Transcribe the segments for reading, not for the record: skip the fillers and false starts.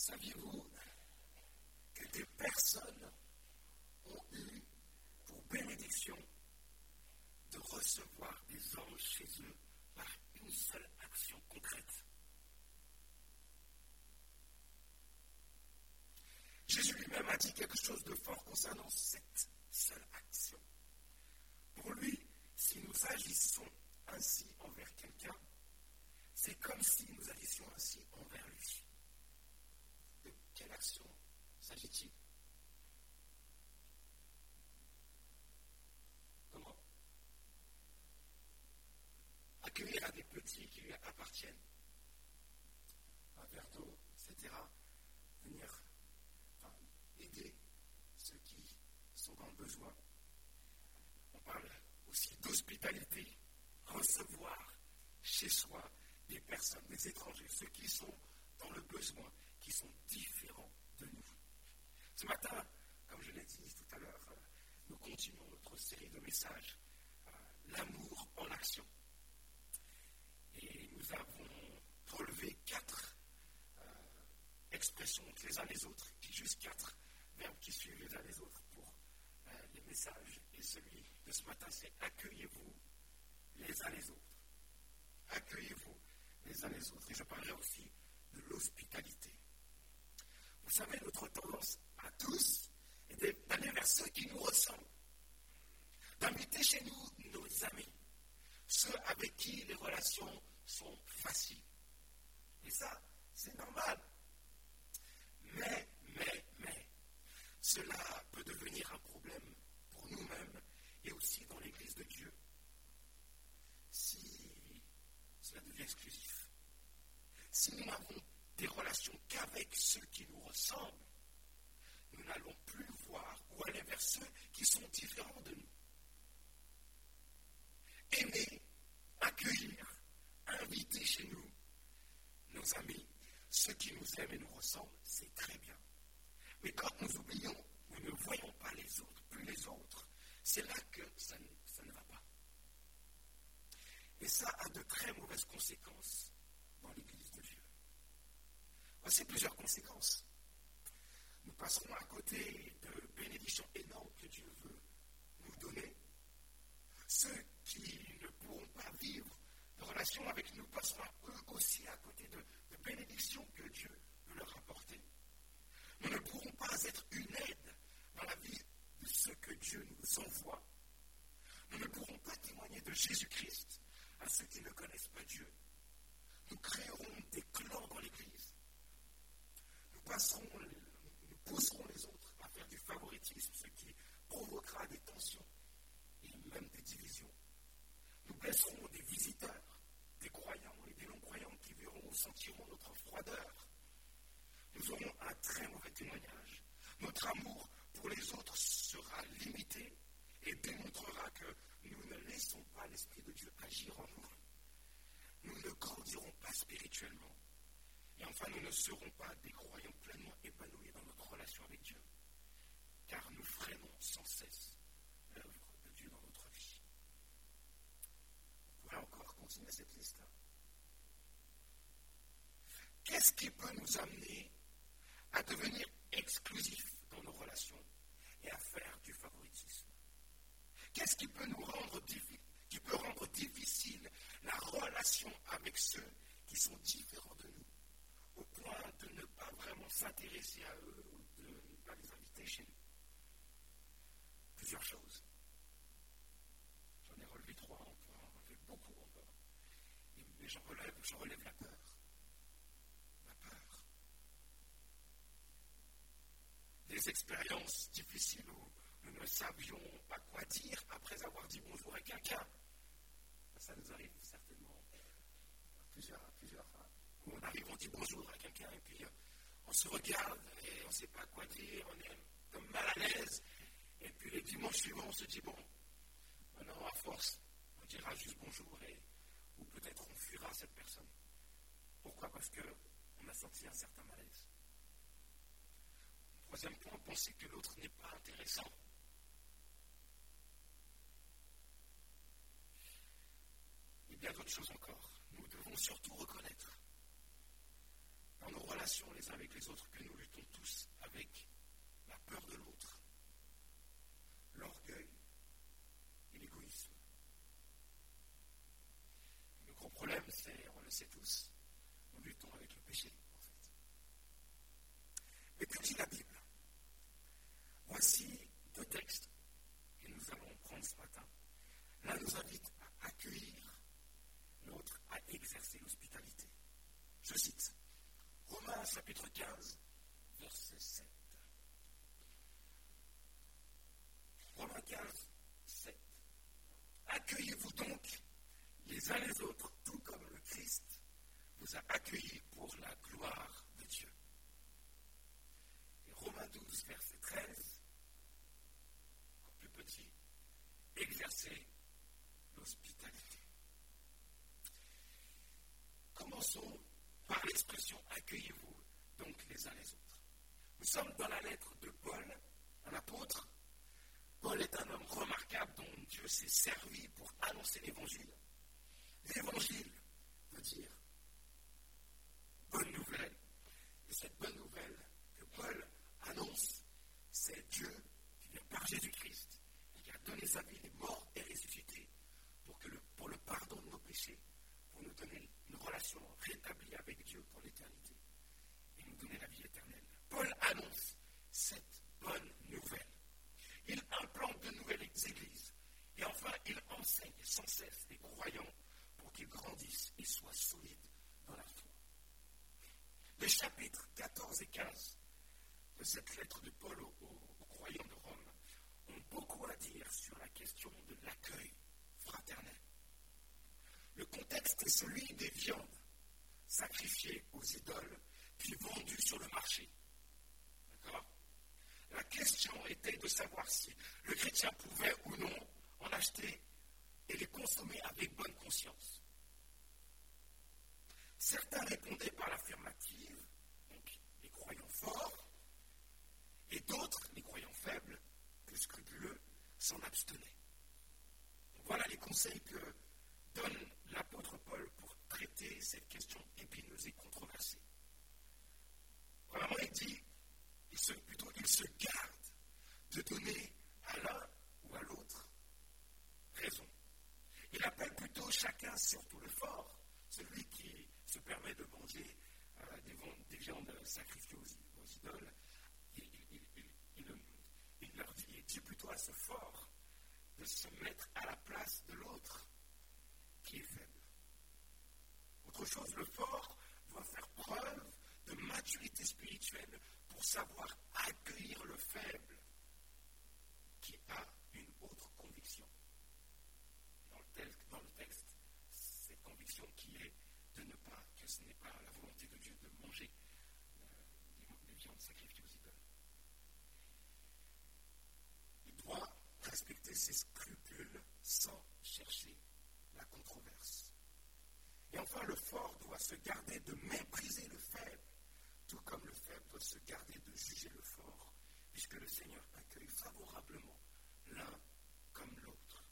Saviez-vous que des personnes ont eu pour bénédiction de recevoir des anges chez eux par une seule action concrète? Jésus lui-même a dit quelque chose de fort concernant cette seule action. Pour lui, si nous agissons ainsi envers quelqu'un, c'est comme si nous agissions ainsi envers lui. De quelle action s'agit-il? Comment? Accueillir des petits qui lui appartiennent, un verre d'eau, etc. Venir aider ceux qui sont dans le besoin. On parle aussi d'hospitalité, recevoir chez soi des personnes, des étrangers, ceux qui sont dans le besoin, qui sont différents de nous. Ce matin, comme je l'ai dit tout à l'heure, nous continuons notre série de messages, l'amour en action. Et nous avons relevé 4 expressions les uns les autres, juste 4 verbes qui suivent les uns les autres pour les messages. Et celui de ce matin, c'est accueillez-vous les uns les autres. Accueillez-vous les uns les autres. Et je parlerai aussi de l'hospitalité. Vous savez, notre tendance à tous est d'aller vers ceux qui nous ressemblent, d'inviter chez nous nos amis, ceux avec qui les relations sont faciles. Et ça, c'est normal. Mais, cela peut devenir un problème pour nous-mêmes et aussi dans l'Église de Dieu si cela devient exclusif. Si nous n'avons des relations qu'avec ceux qui nous ressemblent, nous n'allons plus voir ou aller vers ceux qui sont différents de nous. Aimer, accueillir, inviter chez nous nos amis, ceux qui nous aiment et nous ressemblent, c'est très bien. Mais quand nous oublions, nous ne voyons pas les autres, plus les autres, c'est là que ça ne va pas. Et ça a de très mauvaises conséquences dans l'Église de Dieu. Voici plusieurs conséquences. Nous passerons à côté de bénédictions énormes que Dieu veut nous donner. Ceux qui ne pourront pas vivre de relation avec nous passeront eux aussi à côté de bénédictions que Dieu veut leur apporter. Nous ne pourrons pas être une aide dans la vie de ceux que Dieu nous envoie. Nous ne pourrons pas témoigner de Jésus-Christ à ceux qui ne connaissent pas Dieu. Nous créerons des clans dans l'Église. Nous pousserons les autres à faire du favoritisme, ce qui provoquera des tensions et même des divisions. Nous blesserons des visiteurs, des croyants et des non-croyants qui verront ou sentiront notre froideur. Nous aurons un très mauvais témoignage. Notre amour pour les autres sera limité et démontrera que nous ne laissons pas l'Esprit de Dieu agir en nous. Nous ne grandirons pas spirituellement. Et enfin, nous ne serons pas des croyants pleinement épanouis dans notre relation avec Dieu. Car nous freinons sans cesse l'œuvre de Dieu dans notre vie. On pourrait encore continuer cette liste-là. Qu'est-ce qui peut nous amener à devenir exclusifs dans nos relations et à faire du favoritisme? Qu'est-ce qui peut rendre difficile la relation avec ceux qui sont différents de nous, au point de ne pas vraiment s'intéresser à eux ou de ne pas les inviter chez nous? Plusieurs choses. J'en ai relevé 3, on peut en relever beaucoup encore. Mais j'en relève la peur. Des expériences difficiles où nous ne savions pas quoi dire après avoir dit bonjour à quelqu'un. Ça nous arrive certainement plusieurs fois. Où on arrive, on dit bonjour à quelqu'un et puis on se regarde et on ne sait pas quoi dire, on est comme mal à l'aise. Et puis les dimanches suivants, on se dit bon, maintenant à force, on dira juste bonjour ou peut-être on fuira cette personne. Pourquoi? Parce qu'on a senti un certain malaise. Troisième point, penser que l'autre n'est pas intéressant. Et bien d'autres choses encore. Nous devons surtout reconnaître dans nos relations relation les uns avec les autres que nous luttons tous avec la peur de l'autre, l'orgueil et l'égoïsme. Le gros problème, c'est, on le sait tous, nous luttons avec le péché, en fait. Mais que dit la Bible? Voici 2 textes que nous allons prendre ce matin. L'un nous invite à accueillir, l'autre à exercer l'hospitalité. Je cite Romains chapitre 15, verset 7. Romains 15, 7. Accueillez-vous donc les uns les autres, tout comme le Christ vous a accueillis pour la gloire de Dieu. Et Romains 12, verset 13, encore plus petit, exercez l'hospitalité. Commençons par l'expression « accueillez-vous donc les uns les autres ». Nous sommes dans la lettre de Paul, un apôtre. Paul est un homme remarquable dont Dieu s'est servi pour annoncer l'Évangile. L'Évangile veut dire bonne nouvelle. Et cette bonne nouvelle que Paul annonce, c'est Dieu qui vient par Jésus-Christ, qui a donné sa vie, il est mort et ressuscité pour le pardon de nos péchés, pour nous donner une relation rétablie avec Dieu pour l'éternité et nous donner la vie éternelle. Paul annonce cette bonne nouvelle. Il implante de nouvelles églises et enfin il enseigne sans cesse les croyants pour qu'ils grandissent et soient solides dans la foi. Les chapitres 14 et 15 de cette lettre de Paul aux croyants de Rome ont beaucoup à dire sur la question de l'accueil fraternel. Le contexte est celui des viandes sacrifiées aux idoles puis vendues sur le marché. D'accord ? La question était de savoir si le chrétien pouvait ou non en acheter et les consommer avec bonne conscience. Certains répondaient par l'affirmative, donc les croyants forts, et d'autres, les croyants faibles, plus scrupuleux, s'en abstenaient. Donc voilà les conseils que donne l'apôtre Paul pour traiter cette question épineuse et controversée. Premièrement, il dit, il se garde de donner à l'un ou à l'autre raison. Il appelle plutôt chacun, surtout le fort, celui qui se permet de manger des viandes sacrifiées aux idoles. Il dit plutôt à ce fort de se mettre à la place de l'autre qui est faible. Autre chose, le fort doit faire preuve de maturité spirituelle pour savoir accueillir le faible qui a une autre conviction. Dans le texte, cette conviction qui est que ce n'est pas la volonté de Dieu de manger les viandes sacrifiées aux idoles. Il doit respecter ses scrupules sans chercher la controverse. Et enfin, le fort doit se garder de mépriser le faible, tout comme le faible doit se garder de juger le fort, puisque le Seigneur accueille favorablement l'un comme l'autre.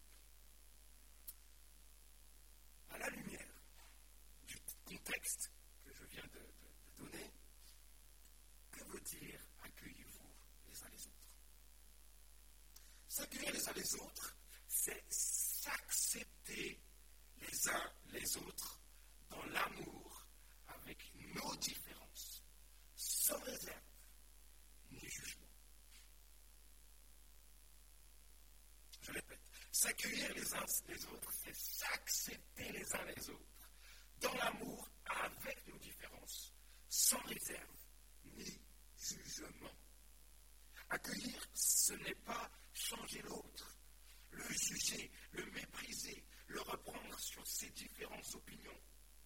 À la lumière du contexte que je viens de donner, que veut dire accueillez-vous les uns les autres? S'accueillir les uns les autres, c'est s'accepter les uns les autres dans l'amour avec nos différences, sans réserve ni jugement. Je répète, s'accueillir les uns les autres, c'est s'accepter les uns les autres dans l'amour avec nos différences, sans réserve ni jugement. Accueillir, ce n'est pas changer l'autre, le juger, le mépriser, le reprendre sur ses différentes opinions,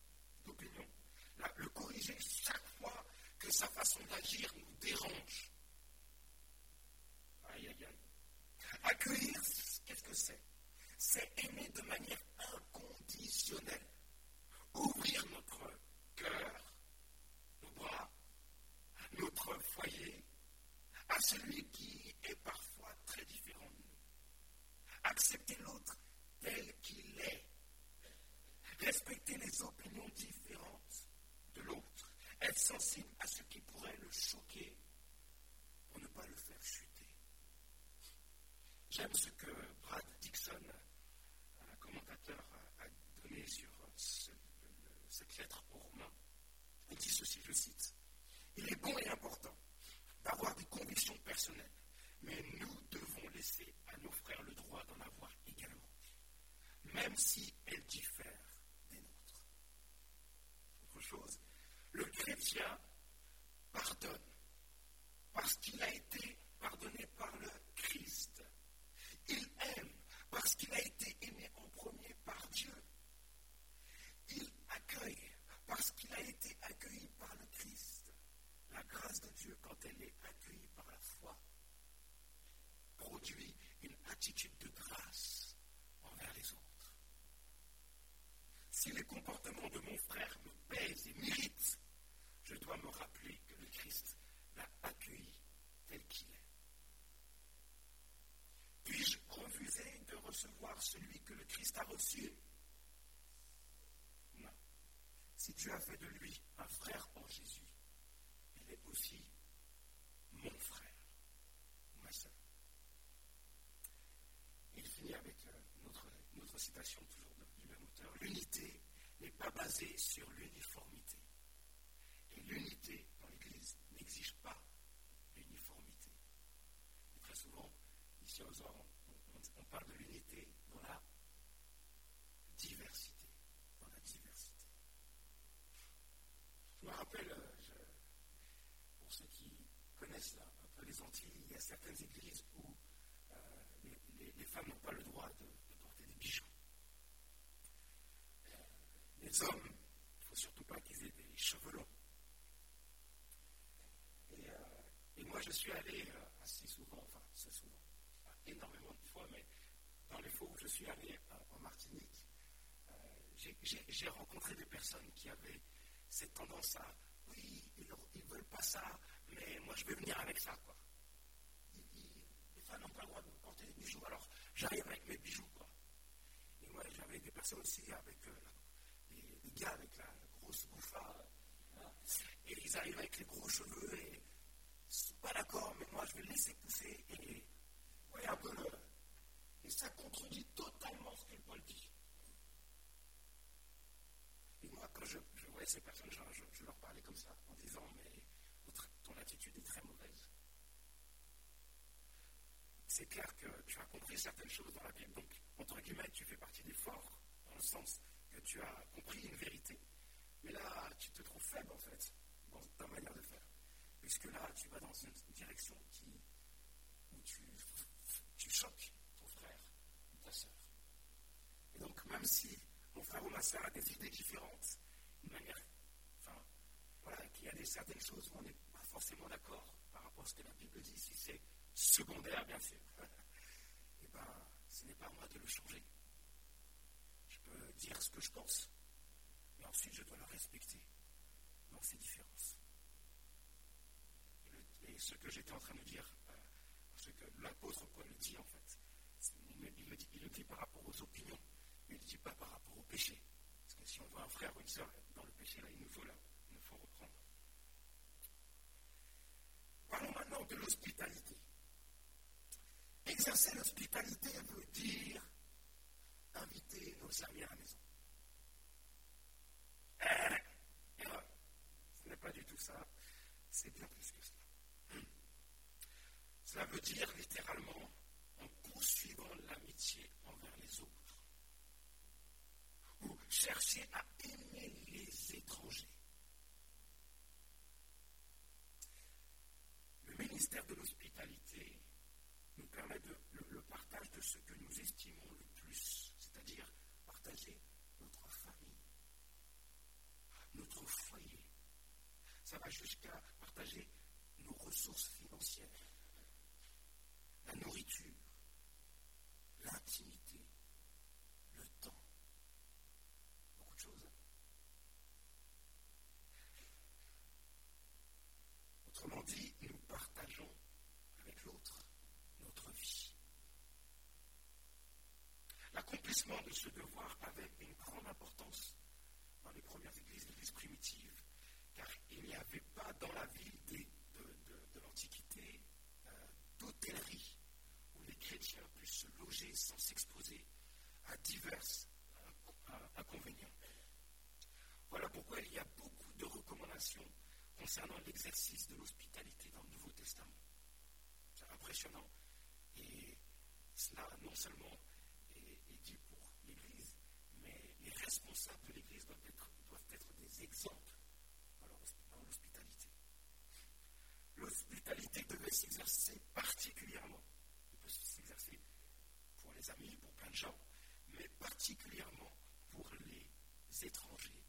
le corriger chaque fois que sa façon d'agir nous dérange. Aïe, aïe, aïe. Accueillir, qu'est-ce que c'est? C'est aimer de manière inconditionnelle. Ouvrir notre cœur, nos bras, notre foyer à celui qui est parfois très différent de nous. Accepter l'autre tel qu'il est. Respecter les opinions différentes de l'autre. Être sensible J'aime ce que Brad Dixon, un commentateur, a donné sur cette lettre aux Romains. Il dit ceci, je cite, « Il est bon et important d'avoir des convictions personnelles, mais nous devons laisser à nos frères le droit d'en avoir également, même si elles diffèrent des nôtres. » Autre chose, le chrétien pardonne parce qu'il a été pardonné par le Christ. Il aime parce qu'il a été aimé en premier par Dieu. Il accueille parce qu'il a été accueilli par le Christ. La grâce de Dieu, quand elle est accueillie par la foi, produit une attitude de grâce envers les autres. Si les comportements de mon frère me pèsent et m'irritent, je dois me rappeler que le Christ l'a accueilli tel qu'il est. Puis-je refuser de recevoir celui que le Christ a reçu? Non. Si Dieu a fait de lui un frère en Jésus, il est aussi mon frère, ma sœur. Il finit avec une autre citation, toujours du même auteur. L'unité n'est pas basée sur l'uniformité. Et l'unité dans l'Église n'exige pas l'uniformité. Et très souvent, ici aux Ors, on parle de l'unité dans la diversité. Je me rappelle, pour ceux qui connaissent un peu les Antilles, il y a certaines églises où les femmes n'ont pas le droit de porter des bijoux. Les hommes, il ne faut surtout pas qu'ils aient des cheveux longs. Et moi, je suis allé assez souvent, pas énormément de fois, mais dans les fois où je suis allé en Martinique, j'ai rencontré des personnes qui avaient cette tendance à, oui, ils ne veulent pas ça, mais moi je vais venir avec ça, quoi. Les femmes n'ont pas le droit de porter des bijoux, alors j'arrive avec mes bijoux, quoi. Et moi j'avais des personnes aussi avec des gars avec la grosse bouffa, hein, et ils arrivent avec les gros cheveux, et ils ne sont pas d'accord, mais moi je vais le laisser pousser, et voyez un peu et ça contredit totalement ce que Paul dit. Et moi, quand je voyais ces personnes, je leur parlais comme ça, en disant, mais ton attitude est très mauvaise. C'est clair que tu as compris certaines choses dans la Bible, donc, entre guillemets, tu fais partie des forts, dans le sens que tu as compris une vérité. Mais là, tu te trouves faible, en fait, dans ta manière de faire. Puisque là, tu vas dans une direction où tu choques ton frère ou ta sœur. Et donc, même si mon frère ou ma sœur a des idées différentes, une manière, qu'il y a certaines choses où on n'est pas forcément d'accord par rapport à ce que la Bible dit, si c'est secondaire, bien sûr, et ce n'est pas à moi de le changer. Je peux dire ce que je pense, mais ensuite je dois le respecter dans ces différences. Et ce que j'étais en train de dire, ce que l'apôtre Paul le dit en fait, il le dit par rapport aux opinions, mais il ne dit pas par rapport au péché. Parce que si on voit un frère ou une sœur dans le péché, là, il nous faut reprendre. Parlons maintenant de l'hospitalité. Exercer l'hospitalité veut dire inviter nos amis à la maison. Ce n'est pas du tout ça, c'est bien plus que cela. Cela veut dire littéralement en poursuivant l'amitié envers les autres, ou chercher à aimer les étrangers. Le ministère de l'hospitalité nous permet le partage de ce que nous estimons le plus, c'est-à-dire partager notre famille, notre foyer. Ça va jusqu'à partager nos ressources financières, la nourriture, l'intimité, le temps. Beaucoup de choses. Autrement dit, nous partageons avec l'autre notre vie. L'accomplissement de ce devoir avait une grande importance dans les premières églises, l'église primitive, car il n'y avait pas dans la ville de l'Antiquité d'hôtellerie où les chrétiens puissent se loger sans s'exposer à divers inconvénients. Voilà pourquoi il y a beaucoup de recommandations concernant l'exercice de l'hospitalité dans le Nouveau Testament. C'est impressionnant. Et cela, non seulement est dit pour l'Église, mais les responsables de l'Église doivent être des exemples dans l'hospitalité. L'hospitalité devait s'exercer particulièrement, il peut s'exercer pour les amis, pour plein de gens, mais particulièrement pour les étrangers.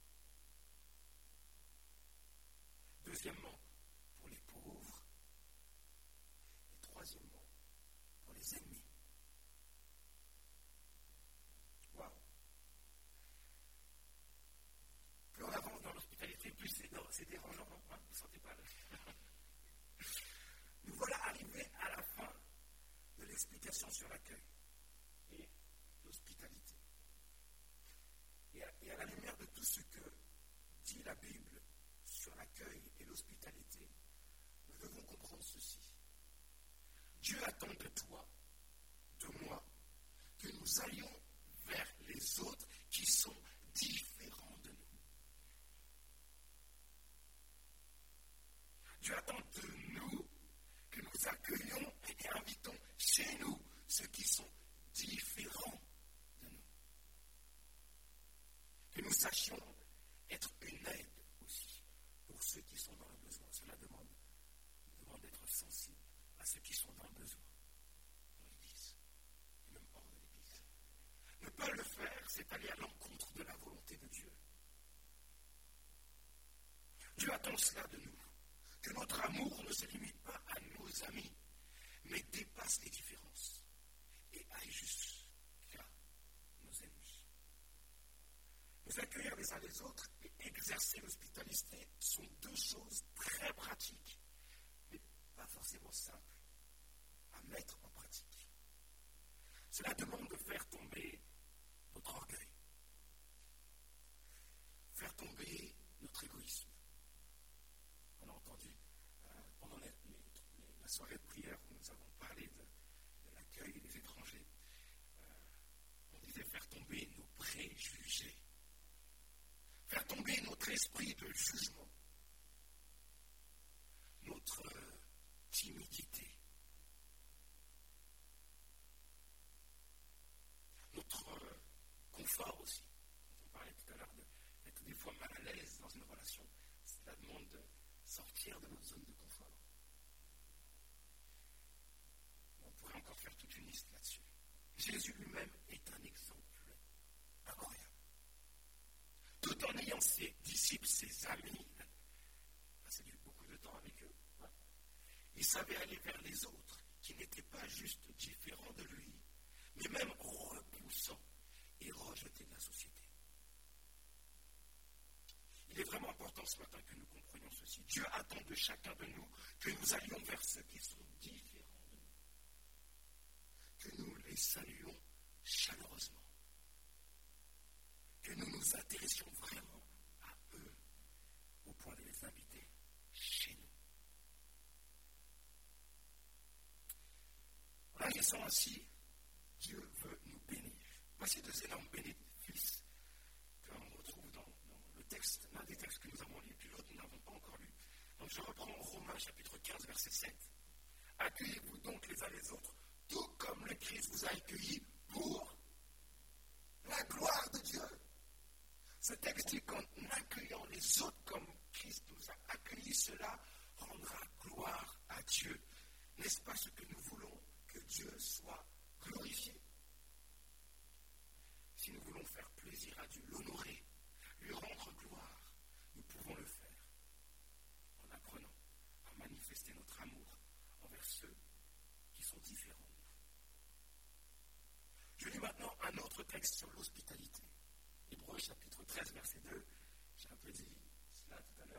Deuxièmement, pour les pauvres. Et troisièmement, pour les ennemis. Waouh! Plus on avance dans l'hospitalité, plus c'est dérangeant, non? Vous ne sentez pas? Nous voilà arrivés à la fin de l'explication sur l'accueil et l'hospitalité. Et à la lumière de tout ce que dit la Bible sur l'accueil et l'hospitalité, nous devons comprendre ceci. Dieu attend de toi, de moi, que nous allions vers les autres qui sont différents de nous. Dieu attend de nous que nous accueillions et invitons chez nous ceux qui sont différents de nous. Que nous sachions être une aide aussi pour ceux qui sont dans le besoin. Cela demande d'être sensible à ceux qui sont dans le besoin dans l'Église et même hors de l'Église. Ne pas le faire, c'est aller à l'encontre de la volonté de Dieu. Dieu attend cela de nous, que notre amour ne se limite pas à nos amis, mais dépasse les différences et aille jusqu'à nos ennemis. Nous accueillir les uns les autres et exercer l'hospitalité sont deux choses très pratiques, mais pas forcément simples à mettre en pratique. Cela demande de faire tomber notre orgueil, faire tomber notre égoïsme. On a entendu pendant la soirée de prière où nous avons parlé de l'accueil des étrangers, on disait faire tomber nos préjugés, faire tomber notre esprit de jugement, notre timidité, notre confort aussi. On parlait tout à l'heure d'être des fois mal à l'aise dans une relation. Cela demande de sortir de notre zone de confort. On pourrait encore faire toute une liste là-dessus. Jésus lui-même est un exemple incroyable. Tout en ayant ses disciples, ses amis, passé beaucoup de temps avec eux, il savait aller vers les autres qui n'étaient pas juste différents de lui, mais même repoussants et rejetés de la société. Il est vraiment important ce matin que nous comprenions ceci. Dieu attend de chacun de nous que nous allions vers ceux qui sont différents de nous, que nous les saluions chaleureusement, que nous nous intéressions vraiment à eux au point de les inviter chez nous. En agissant ainsi, Dieu veut nous bénir. Voici deux énormes bénéfices qu'on retrouve dans le texte, l'un des textes que nous avons lu, puis l'autre nous n'avons pas encore lu. Donc je reprends Romains chapitre 15, verset 7. Accueillez-vous donc les uns les autres, tout comme le Christ vous a accueillis pour la gloire de Dieu. Ce texte dit qu'en accueillant les autres comme Christ nous a accueillis, cela rendra gloire à Dieu. N'est-ce pas ce que nous voulons, que Dieu soit glorifié? Si nous voulons faire plaisir à Dieu, l'honorer, lui rendre gloire, nous pouvons le faire en apprenant à manifester notre amour envers ceux qui sont différents de nous. Je lis maintenant un autre texte sur l'hospitalité. Hébreux chapitre 13, verset 2. J'ai un peu dit cela tout à l'heure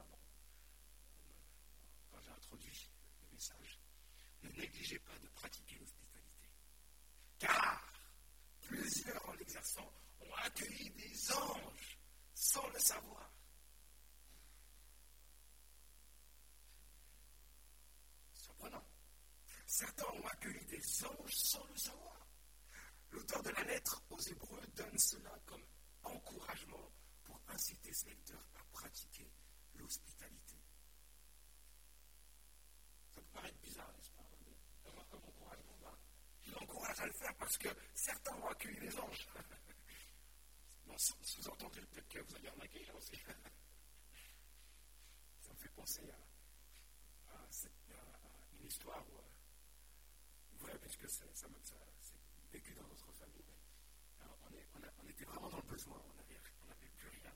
quand j'ai introduit le message. Ne négligez pas de pratiquer l'hospitalité. Car plusieurs, en l'exerçant, ont accueilli des anges sans le savoir. Surprenant. Certains ont accueilli des les anges sans le savoir. L'auteur de la lettre aux Hébreux donne cela comme encouragement pour inciter ses lecteurs à pratiquer l'hospitalité. Ça peut paraître bizarre, n'est-ce pas, d'avoir comme encouragement. Je l'encourage à le faire parce que certains ont accueilli les anges. Non, sous-entendu, peut-être que vous allez en accueillir aussi. Ça me fait penser à une histoire où, puisque c'est vécu dans notre famille. Alors, on était vraiment dans le besoin, on n'avait plus rien.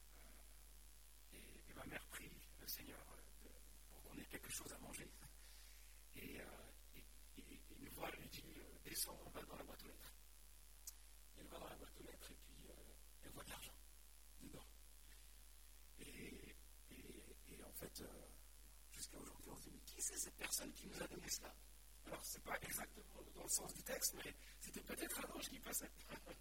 Et ma mère prie le Seigneur pour qu'on ait quelque chose à manger. Et une voix lui dit descends, on va dans la boîte aux lettres. Elle va dans la boîte aux lettres et puis elle voit de l'argent dedans. Et en fait, jusqu'à aujourd'hui, on se dit mais qui c'est cette personne qui nous a donné cela? Alors, ce n'est pas exactement dans le sens du texte, mais c'était peut-être un ange qui passait.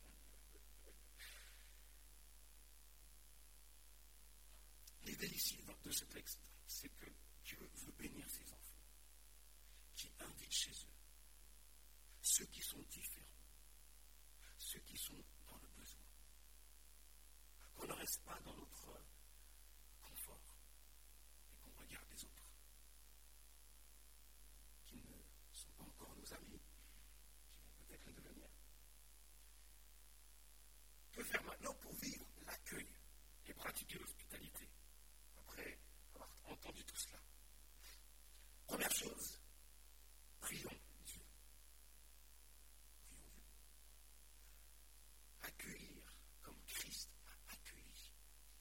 L'idée ici de ce texte, c'est que Dieu veut bénir ses enfants, qui invitent chez eux ceux qui sont différents, ceux qui sont dans le besoin. Qu'on ne reste pas dans notre confort et qu'on regarde les autres, qui ne sont pas encore nos amis, qui vont peut-être le devenir. Que faire maintenant pour vivre l'accueil et pratiquer l'hospitalité, après avoir entendu tout cela? Première chose, prions Dieu. Prions Dieu. Accueillir comme Christ a accueilli.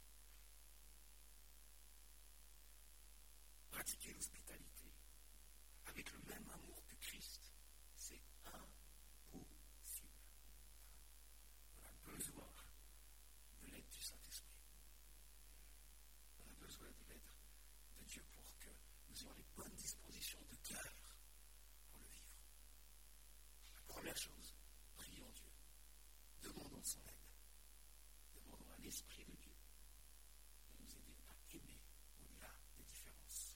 Pratiquer l'hospitalité avec le même amour que Christ, c'est impossible. On a besoin de l'aide du Saint-Esprit. On a besoin de l'aide de Dieu pour que nous ayons les bonnes dispositions de cœur pour le vivre. La première chose, prions Dieu. Demandons son aide. Demandons à l'Esprit de Dieu de nous aider à aimer au-delà des différences.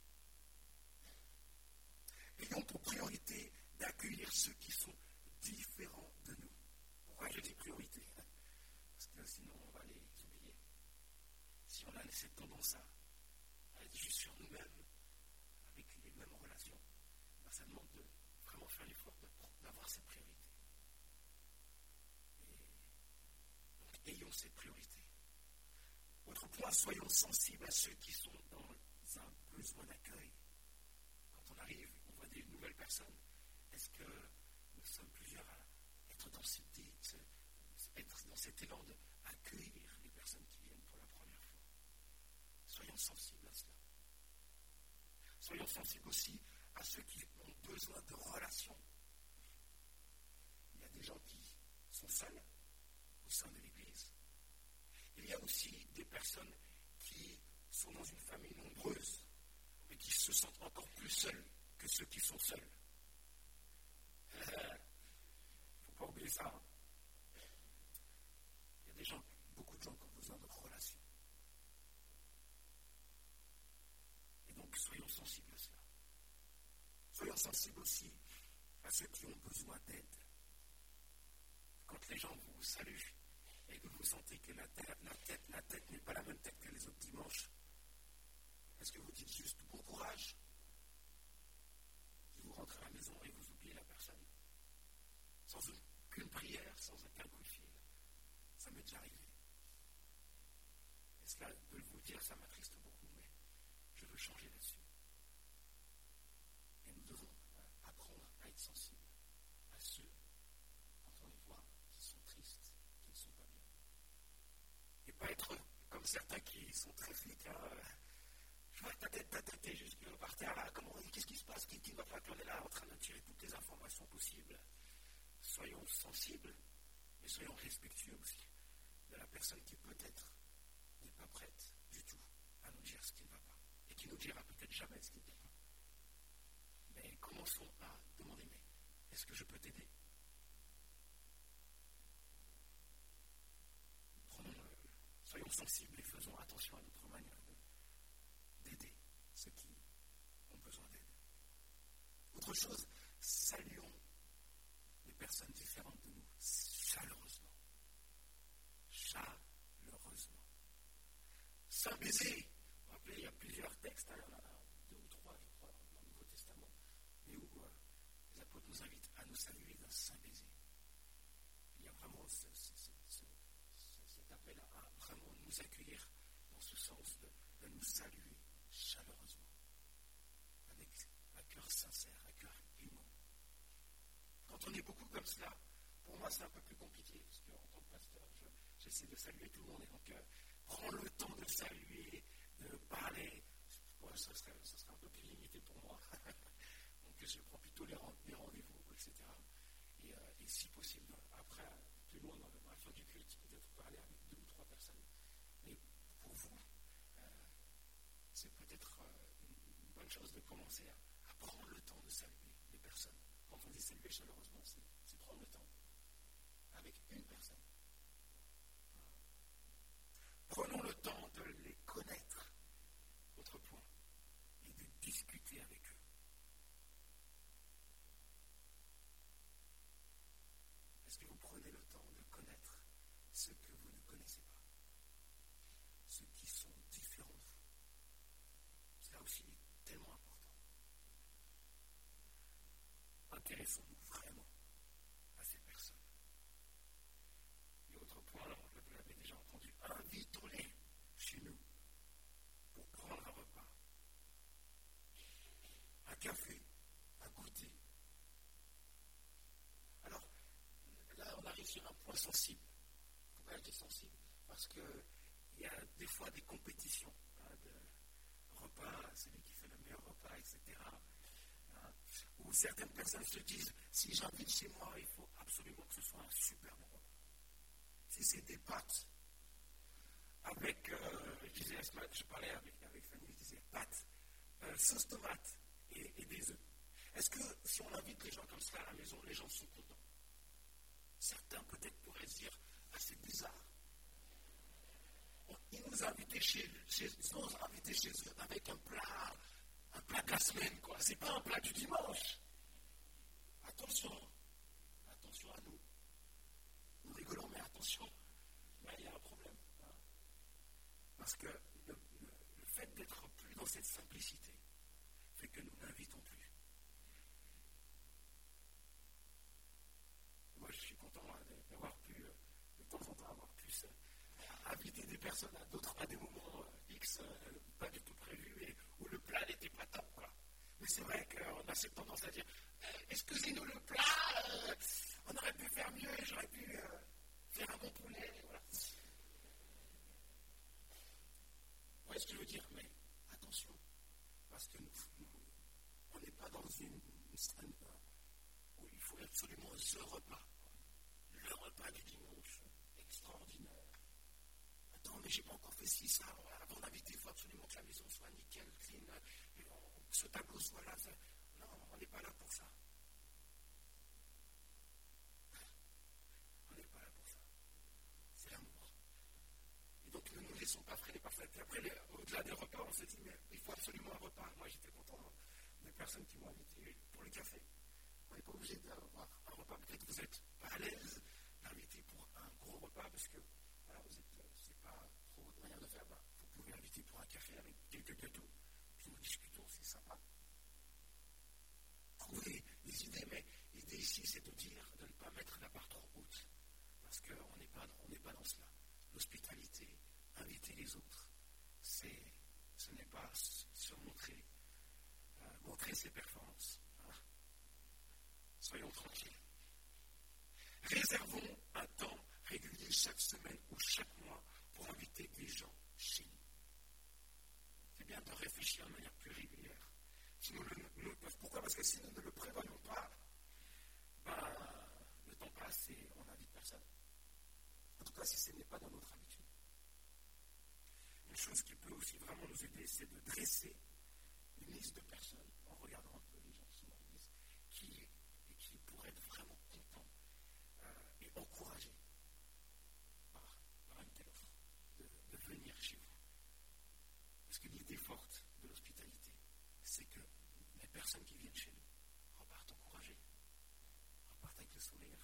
Ayons pour priorité d'accueillir ceux qui sont différents de nous. Pourquoi je dis priorité? Parce que sinon on va les oublier. Si on a cette tendance à être juste sur nous-mêmes, avec les mêmes relations, ça demande de vraiment faire l'effort d'avoir cette priorité. Donc ayons cette priorité. Autre point, soyons sensibles à ceux qui sont dans un besoin d'accueil. Quand on arrive, on voit des nouvelles personnes. Est-ce que nous sommes plusieurs à être dans cet élan d'accueillir les personnes qui viennent pour la première fois? Soyons sensibles à cela. Soyons sensibles aussi à ceux qui ont besoin de relations. Il y a des gens qui sont seuls au sein de l'Église. Il y a aussi des personnes qui sont dans une famille nombreuse et qui se sentent encore plus seuls que ceux qui sont seuls. Il ne faut pas oublier ça. Il y a beaucoup de gens qui ont besoin de relations. Et donc, soyons sensibles à cela. Soyons sensibles aussi à ceux qui ont besoin d'aide. Quand les gens vous saluent et que vous sentez que la tête n'est pas la même tête que les autres dimanches, est-ce que vous dites juste bon courage? Et vous rentrez à la maison et vous oubliez la personne. Sans aucune prière, sans aucun coup de fil. Ça m'est déjà arrivé. Et cela, de vous dire, ça m'attriste beaucoup, mais je veux changer là-dessus. Et nous devons apprendre à être sensibles à ceux, quand on les voit, qui sont tristes, qui ne sont pas bien. Et pas être comme certains qui sont très flics. Je vois ta tête est juste par terre là. Qu'est-ce qui se passe? Qui ne va pas? On est là en train de tirer toutes les informations possibles. Soyons sensibles, mais soyons respectueux aussi de la personne qui peut-être n'est pas prête du tout à nous dire ce qui ne va pas. Et qui nous dira peut-être jamais ce qui ne va pas. Mais commençons à demander, mais est-ce que je peux t'aider? Soyons sensibles et faisons attention à notre manière d'aider ceux qui ont besoin d'aide. Autre chose, saluons personnes différentes de nous, chaleureusement. Chaleureusement. Sans baiser. Vous vous rappelez, il y a plusieurs textes, il y en a 2 ou 3, je crois, dans le Nouveau Testament, mais où les apôtres nous invitent à nous saluer d'un saint baiser. Il y a vraiment cet appel à vraiment nous accueillir dans ce sens de nous saluer chaleureusement, avec un cœur sincère, un cœur aimant. Quand on est beaucoup comme cela, pour moi c'est un peu plus compliqué, parce qu'en tant que pasteur, j'essaie de saluer tout le monde, et donc prendre le temps de saluer, de parler, ça serait un peu plus limité pour moi. Donc je prends plutôt les rendez-vous, etc. Et si possible, après, plus loin dans la fin du culte, peut-être parler avec 2 ou 3 personnes. Mais pour vous, c'est peut-être une bonne chose de commencer à prendre le temps de saluer les personnes. Quand on dit saluer chaleureusement, c'est prendre le temps avec une personne. Prenons le temps de les connaître, autre point, et de discuter avec eux. Est-ce que vous prenez le temps de connaître ceux que vous ne connaissez pas, ceux qui sont différents de vous? Cela aussi est tellement important. Intéressons-nous vraiment à ces personnes. Et autre point, vous l'avez déjà entendu, invitons-les chez nous pour prendre un repas, un café, un goûter. Alors, là, on arrive sur un point sensible. Pourquoi je dis sensible? Parce qu'il y a des fois des compétitions de repas, celui qui fait le meilleur repas, etc. Où certaines personnes se disent, si j'invite chez moi, il faut absolument que ce soit un super bon repas. Si c'est des pâtes, avec, je parlais avec Fanny, je disais pâtes, sauce tomate et des œufs. Est-ce que si on invite les gens comme cela à la maison, les gens sont contents? Certains peut-être pourraient se dire, c'est bizarre. Ils nous invitent chez eux avec un plat de la semaine, quoi. C'est pas un plat du dimanche. Attention à nous. Nous rigolons, mais attention, là il y a un problème. Parce que le fait d'être plus dans cette simplicité fait que nous n'invitons plus. Moi, je suis content d'avoir pu, de temps en temps, inviter des personnes à des moments X, pas du tout prévus, et où le plat n'était pas top, quoi. Mais c'est vrai qu'on a cette tendance à dire excusez-nous le plat, on aurait pu faire mieux, j'aurais pu faire un bon poulet, voilà. Vous voyez ce que je veux dire? Mais attention, parce que on n'est pas dans une scène où il faut absolument le repas du dimanche, extraordinaire. Attends, mais j'ai pas encore fait ci, ça. Avant d'inviter, il faut absolument que la maison soit nickel, clean, ce tableau soit là. Non, on n'est pas là pour ça. On n'est pas là pour ça. C'est l'amour. Et donc, ne nous laissons pas freiner par ça. Et après, au-delà des repas, on se dit, mais il faut absolument un repas. Moi, j'étais content des personnes qui m'ont invité pour le café. On n'est pas obligé d'avoir un repas. Peut-être que vous n'êtes pas à l'aise d'inviter pour un gros repas parce que voilà, c'est pas trop votre manière de faire. Vous pouvez inviter pour un café avec quelques gâteaux. Puis nous discutons, c'est sympa. Trouver des idées, mais l'idée ici, c'est de dire de ne pas mettre la barre trop haute. Parce qu'on n'est pas dans cela. L'hospitalité, inviter les autres, ce n'est pas se montrer ses performances. Soyons tranquilles. Réservons un temps régulier chaque semaine ou chaque mois pour inviter des gens chez nous. C'est bien de réfléchir de manière plus régulière. Pourquoi? Parce que si nous ne le prévoyons pas, le temps passe et on n'invite personne. En tout cas, si ce n'est pas dans notre habitude. Une chose qui peut aussi vraiment nous aider, c'est de dresser une liste de personnes, en regardant un peu les gens qui sont dans l'église, qui pourraient être vraiment contents et encouragés par une telle offre, de venir chez vous. Parce que l'idée forte de l'hospitalité, c'est que les personnes qui viennent chez nous repartent encouragées, repartent avec le sourire,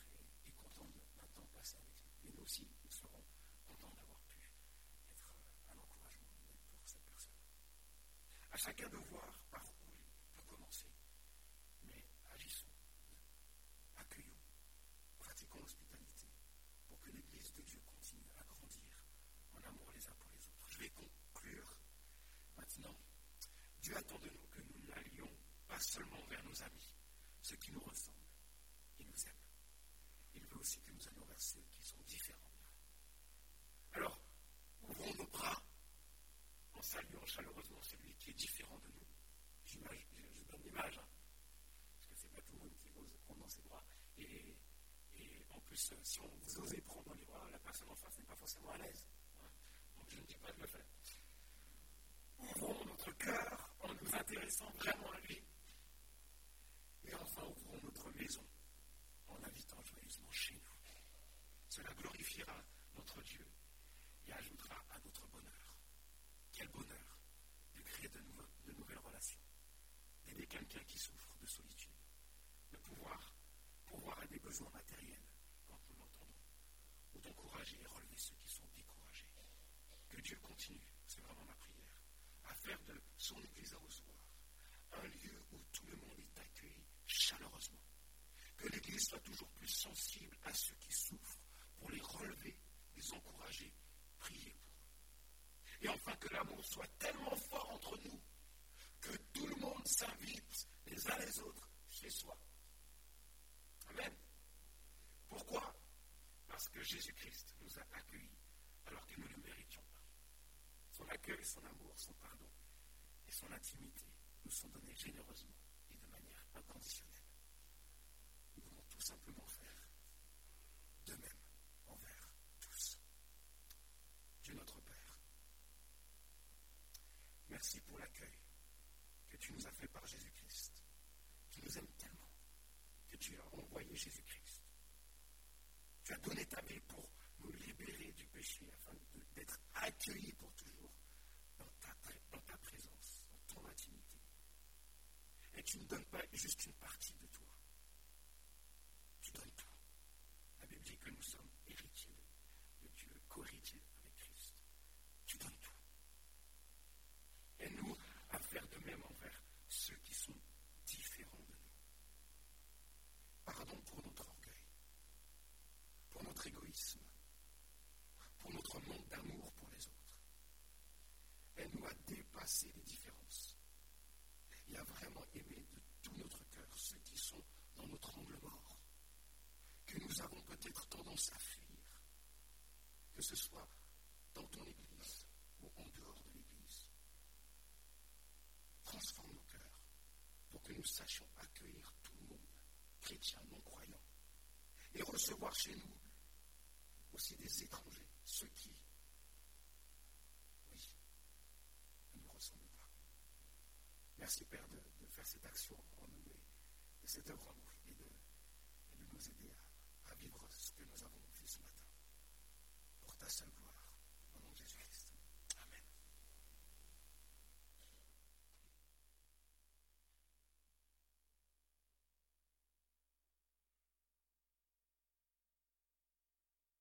À chacun de voir par où il peut commencer. Mais agissons, accueillons, pratiquons l'hospitalité pour que l'Église de Dieu continue à grandir en amour les uns pour les autres. Je vais conclure maintenant. Dieu attend de nous que nous n'allions pas seulement vers nos amis, ceux qui nous ressemblent. Il nous aime. Il veut aussi que nous allions vers ceux qui sont différents de nous. Alors, ouvrons nos bras en saluant chaleureusement celui qui est différent de nous. Je donne l'image, parce que ce n'est pas tout le monde qui ose prendre dans ses bras. Et en plus, si vous osez prendre dans les bras, la personne en face n'est pas forcément à l'aise. Donc je ne dis pas de le faire. Ouvrons notre cœur en nous intéressant vraiment à lui. Et enfin, ouvrons notre maison en l'invitant joyeusement chez nous. Cela glorifiera notre Dieu et ajoutera à notre bonheur. Quel bonheur de créer de nouvelles relations, d'aider quelqu'un qui souffre de solitude, de pouvoir à des besoins matériels quand nous l'entendons, ou d'encourager et relever ceux qui sont découragés. Que Dieu continue, c'est vraiment ma prière, à faire de son Église à recevoir un lieu où tout le monde est accueilli chaleureusement. Que l'Église soit toujours plus sensible à ceux qui souffrent pour les relever, les encourager, prier pour eux. Et enfin, que l'amour soit tellement fort entre nous que tout le monde s'invite les uns les autres chez soi. Amen. Pourquoi ? Parce que Jésus-Christ nous a accueillis alors que nous ne le méritions pas. Son accueil, son amour, son pardon et son intimité nous sont donnés généreusement et de manière inconditionnelle. Nous voulons tout simplement faire de même envers tous. Dieu notre Père, merci pour l'accueil que tu nous as fait par Jésus-Christ, qui nous aime tellement, que tu as envoyé Jésus-Christ. Tu as donné ta vie pour nous libérer du péché afin d'être accueillis pour toujours dans ta présence, dans ton intimité. Et tu ne donnes pas juste une partie de toi. Tu donnes tout. La Bible dit que nous sommes héritiers de Dieu, co-héritiers avec Christ. Tu donnes tout. Aide-nous à faire de même envers ceux qui sont différents de nous. Pardon pour notre orgueil, pour notre égoïsme, pour notre manque d'amour pour les autres. Aide-nous à dépasser les différences et à vraiment aimer de tout notre cœur ceux qui sont dans notre angle mort, que nous avons peut-être tendance à fuir, que ce soit dans ton Église ou en dehors de l'Église. Transforme nos cœurs pour que nous sachions accueillir tout le monde, chrétiens, non-croyants, et recevoir chez nous aussi des étrangers, ceux qui, oui, ne nous ressemblent pas. Merci Père de faire cette action en nous et de cette œuvre en nous et de nous aider à